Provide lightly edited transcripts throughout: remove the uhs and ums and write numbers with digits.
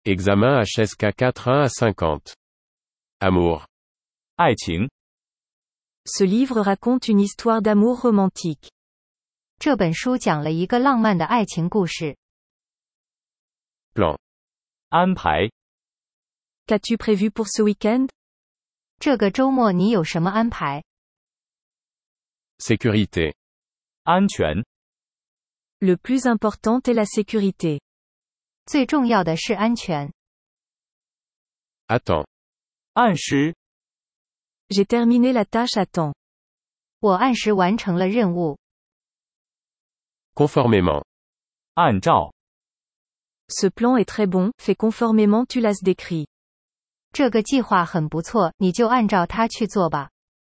Examen HSK 41 à 50. Amour. 爱情。 Ce livre raconte une histoire d'amour romantique. 这本书讲了一个浪漫的爱情故事。 Plan. 安排。 Qu'as-tu prévu pour ce week-end? 这个周末你有什么安排？ Sécurité. 安全。 Le plus important est la sécurité. 最重要的是安全。 Attends. 按时。 J'ai terminé la tâche à temps. 我按时完成了任务。 Conformément. 按照。 Ce plan est très bon, fais conformément tu l'as décrit. 这个计划很不错，你就按照它去做吧。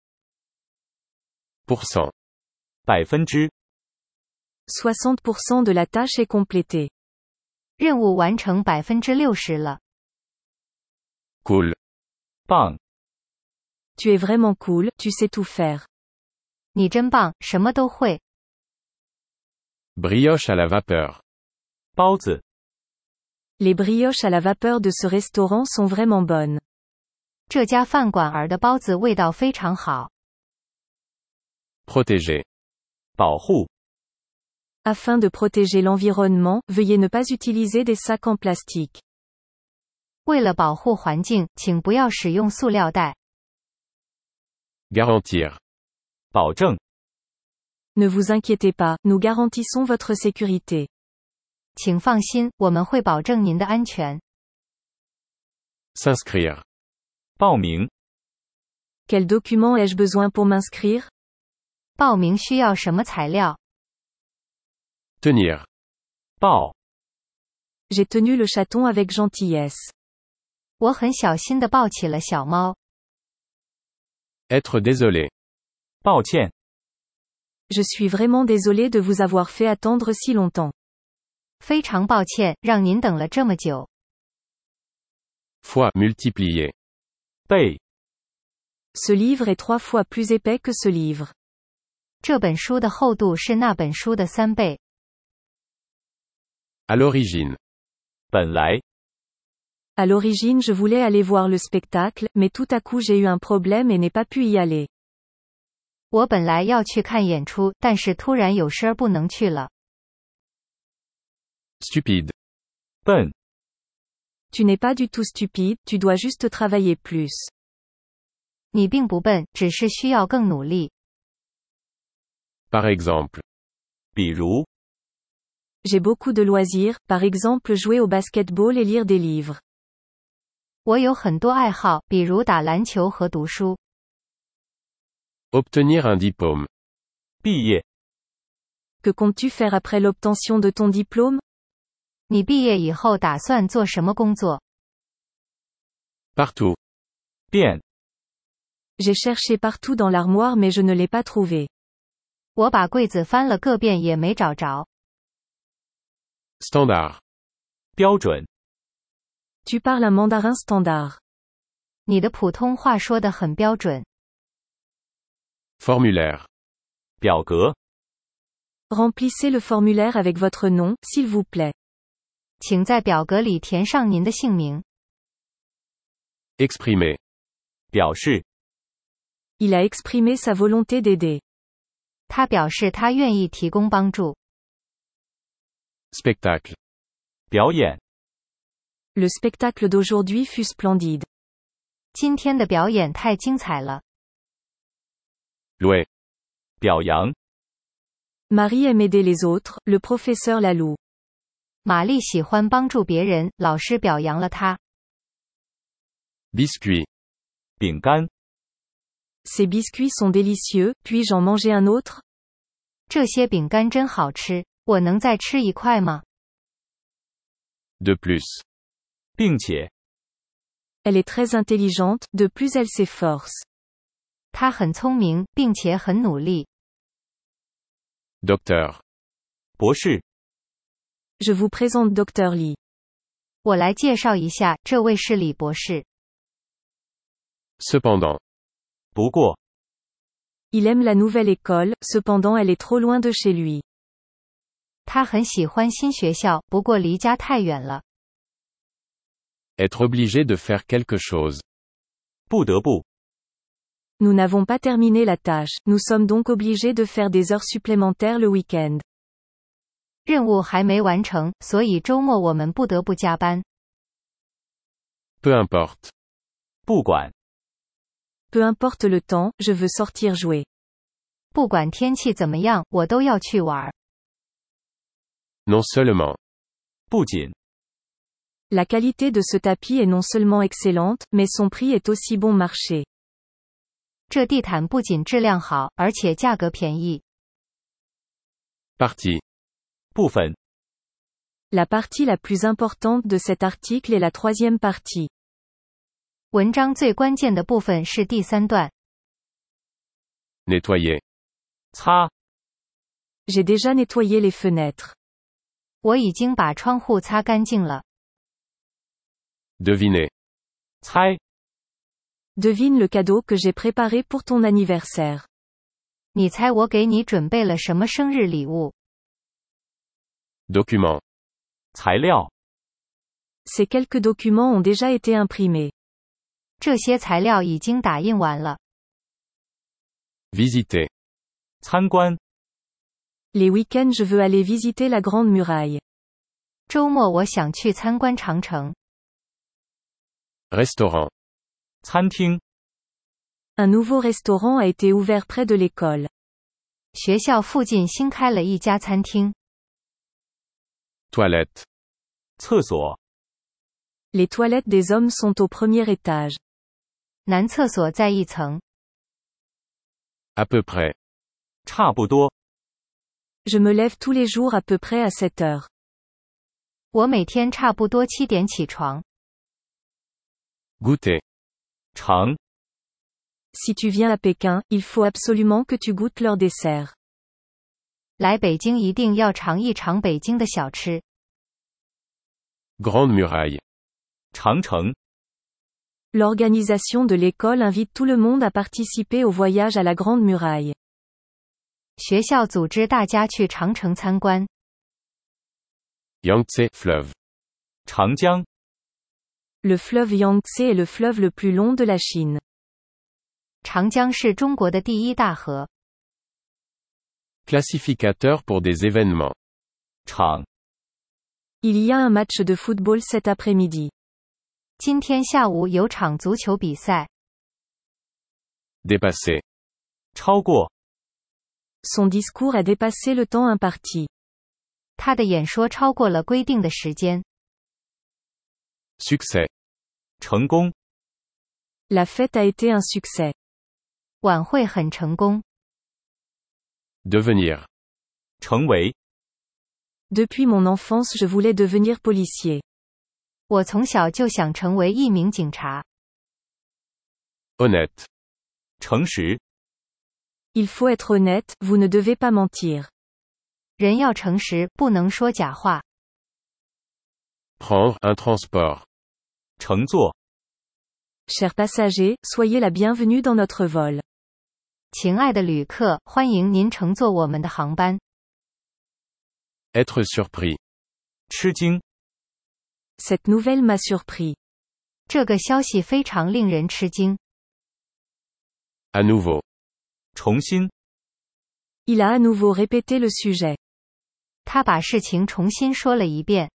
%. %. 60% de la tâche est complétée. 任务完成60%了。 Cool. 棒。 Tu es vraiment cool, tu sais tout faire. 你真棒，什么都会。 Brioche à la vapeur. 包子。 Les brioches à la vapeur de ce restaurant sont vraiment bonnes. 这家饭馆儿的包子味道非常好。 Protéger. 保护。 Afin de protéger l'environnement, veuillez ne pas utiliser des sacs en plastique. 为了保护环境，请不要使用塑料袋。 Garantir. 保证。 Ne vous inquiétez pas, nous garantissons votre sécurité. 请放心，我们会保证您的安全。 S'inscrire. 报名。 Quel document ai-je besoin pour m'inscrire? 报名需要什么材料？ Tenir. 抱。 J'ai tenu le chaton avec gentillesse. 我很小心地抱起了小猫。 Être désolé. 抱歉。 Je suis vraiment désolé de vous avoir fait attendre si longtemps. 非常抱歉，让您等了这么久。 Fois multiplié. 倍。 Ce livre est 3 fois plus épais que ce livre. 这本书的厚度是那本书的3倍。 À l'origine. 本来。 À l'origine je voulais aller voir le spectacle, mais tout à coup j'ai eu un problème et n'ai pas pu y aller. 我本来要去看演出，但是突然有事儿不能去了。 Stupide. 笨。 Tu n'es pas du tout stupide, tu dois juste travailler plus. 你并不笨，只是需要更努力。 Par exemple. 比如。 J'ai beaucoup de loisirs, par exemple jouer au basketball et lire des livres. 我有很多爱好，比如打篮球和读书。 Obtenir un diplôme. 毕业。 Que comptes-tu faire après l'obtention de ton diplôme? 你毕业以后打算做什么工作？ Partout. 变。 J'ai cherché partout dans l'armoire mais je ne l'ai pas trouvé. 我把柜子翻了个遍也没找着。 Standard. 标准。 Tu parles un mandarin standard. 你的普通话说得很标准。 Formulaire. 表格。 Remplissez le formulaire avec votre nom, s'il vous plaît. 请在表格里填上您的姓名。 Exprimer. 表示。 Il a exprimé sa volonté d'aider. 他表示他愿意提供帮助。 Spectacle. 表演。 Le spectacle d'aujourd'hui fut splendide. 今天的表演太精彩了。 Louer. 表扬。 Marie aime aider les autres, le professeur la loue. 玛丽喜欢帮助别人，老师表扬了她。 Biscuit. 饼干。 Ces biscuits sont délicieux, puis-je en manger un autre? 这些饼干真好吃，我能再吃一块吗？ De plus. 并且。 Elle est très intelligente, de plus elle s'efforce. 她很聪明，并且很努力。 Docteur. 博士。 Je vous présente Dr Lee. 我来介绍一下，这位是李博士。 Cependant. 不过。 Il aime la nouvelle école, cependant elle est trop loin de chez lui. 他很喜欢新学校，不过离家太远了。 Être obligé de faire quelque chose. 不得不， Nous n'avons pas terminé la tâche, nous sommes donc obligés de faire des heures supplémentaires le week-end. 任务还没完成，所以周末我们不得不加班。 Peu importe. 不管， Peu importe le temps, je veux sortir jouer. 不管天气怎么样，我都要去玩。 Non seulement. 不仅， La qualité de ce tapis est non seulement excellente, mais son prix est aussi bon marché. 这地毯不仅质量好，而且价格便宜。 Partie. 部分， La partie la plus importante de cet article est la troisième partie. 文章最关键的部分是第3段。 Nettoyer. 擦， J'ai déjà nettoyé les fenêtres. 我已经把窗户擦干净了。 Deviner. 猜， Devine le cadeau que j'ai préparé pour ton anniversaire. 你猜我给你准备了什么生日礼物？ Document. 材料， Ces quelques documents ont déjà été imprimés. 这些材料已经打印完了。 Visiter. 参观， Les week-ends je veux aller visiter la Grande Muraille. 周末我想去参观长城。 Restaurant. 餐厅， Un nouveau restaurant a été ouvert près de l'école. 学校附近新开了一家餐厅。 Toilette. 厕所， Les toilettes des hommes sont au premier étage. 男厕所在1层。 À peu près. 差不多， Je me lève tous les jours à peu près à 7 heures. 我每天差不多7点起床。 Goûter. 尝， Si tu viens à Pékin, il faut absolument que tu goûtes leur dessert. 来北京一定要尝一尝北京的小吃。 Grande Muraille. 长城， L'organisation de l'école invite tout le monde à participer au voyage à la Grande Muraille. 学校组织大家去长城参观。 Yangtze fleuve. 长江， Le fleuve Yangtze est le fleuve le plus long de la Chine. 长江是中国的第1大河。 Classificateur pour des événements. 场， Il y a un match de football cet après-midi. 今天下午有场足球比赛。 Dépasser. 超过， Son discours a dépassé le temps imparti. 他的演说超过了规定的时间。 Succès. 成功， La fête a été un succès. 晚会很成功。 Devenir. 成为， Depuis mon enfance je voulais devenir policier. 我从小就想成为一名警察。 Honnête. 诚实， Il faut être honnête, vous ne devez pas mentir. 人要诚实，不能说假话。 Prendre un transport. 乘坐， Chers passagers, soyez la bienvenue dans notre vol. 亲爱的旅客，欢迎您乘坐我们的航班。 Être surpris. 吃惊， Cette nouvelle m'a surpris. 这个消息非常令人吃惊。 À nouveau. 重新， Il a à nouveau répété le sujet. 他把事情重新说了一遍。